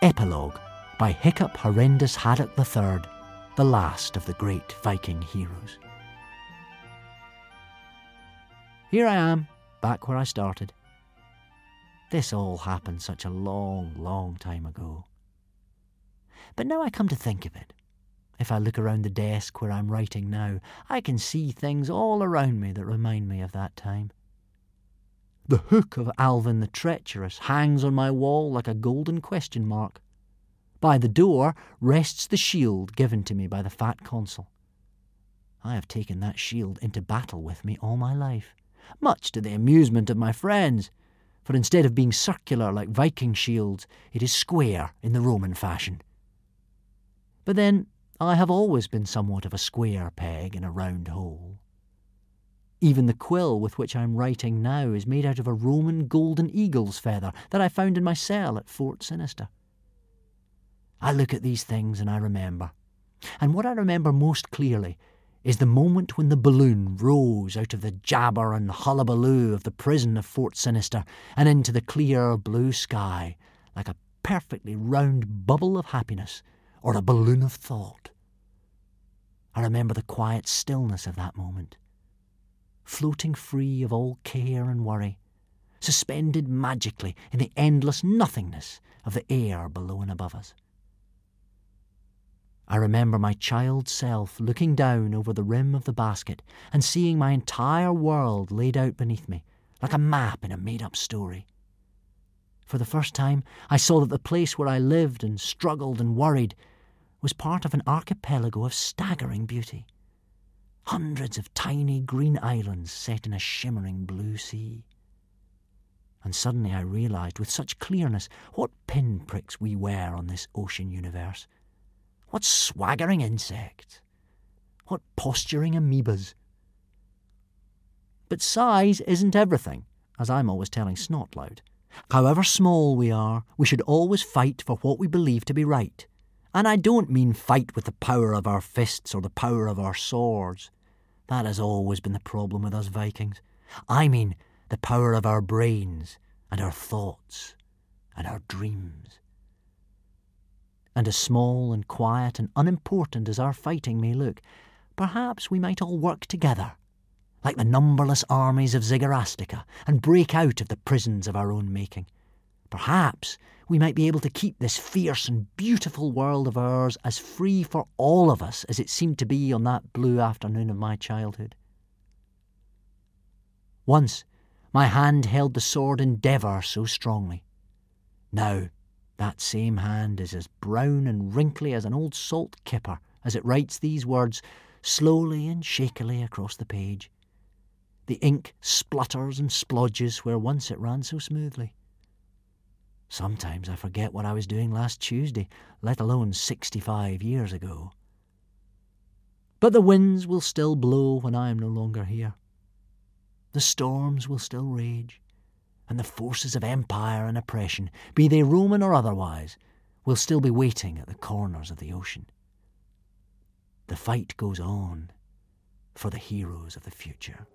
Epilogue by Hiccup Horrendous Haddock III, the last of the great Viking heroes. Here I am, back where I started. This all happened such a long, long time ago. But now I come to think of it, if I look around the desk where I'm writing now, I can see things all around me that remind me of that time. The hook of Alvin the Treacherous hangs on my wall like a golden question mark. By the door rests the shield given to me by the fat consul. I have taken that shield into battle with me all my life, much to the amusement of my friends, for instead of being circular like Viking shields, it is square in the Roman fashion. But then, I have always been somewhat of a square peg in a round hole. Even the quill with which I am writing now is made out of a Roman golden eagle's feather that I found in my cell at Fort Sinister. I look at these things and I remember. And what I remember most clearly is the moment when the balloon rose out of the jabber and hullabaloo of the prison of Fort Sinister and into the clear blue sky like a perfectly round bubble of happiness or a balloon of thought. I remember the quiet stillness of that moment, floating free of all care and worry, suspended magically in the endless nothingness of the air below and above us. I remember my child self looking down over the rim of the basket and seeing my entire world laid out beneath me, like a map in a made-up story. For the first time, I saw that the place where I lived and struggled and worried was part of an archipelago of staggering beauty. Hundreds of tiny green islands set in a shimmering blue sea. And suddenly I realised with such clearness what pinpricks we were on this ocean universe. What swaggering insects. What posturing amoebas. But size isn't everything, as I'm always telling Snotloud. However small we are, we should always fight for what we believe to be right. And I don't mean fight with the power of our fists or the power of our swords. That has always been the problem with us Vikings. I mean the power of our brains and our thoughts and our dreams. And as small and quiet and unimportant as our fighting may look, perhaps we might all work together, like the numberless armies of Zygarastica, and break out of the prisons of our own making. Perhaps we might be able to keep this fierce and beautiful world of ours as free for all of us as it seemed to be on that blue afternoon of my childhood. Once, my hand held the sword Endeavour so strongly. Now, that same hand is as brown and wrinkly as an old salt kipper as it writes these words slowly and shakily across the page. The ink splutters and splodges where once it ran so smoothly. Sometimes I forget what I was doing last Tuesday, let alone 65 years ago. But the winds will still blow when I am no longer here. The storms will still rage, and the forces of empire and oppression, be they Roman or otherwise, will still be waiting at the corners of the ocean. The fight goes on for the heroes of the future.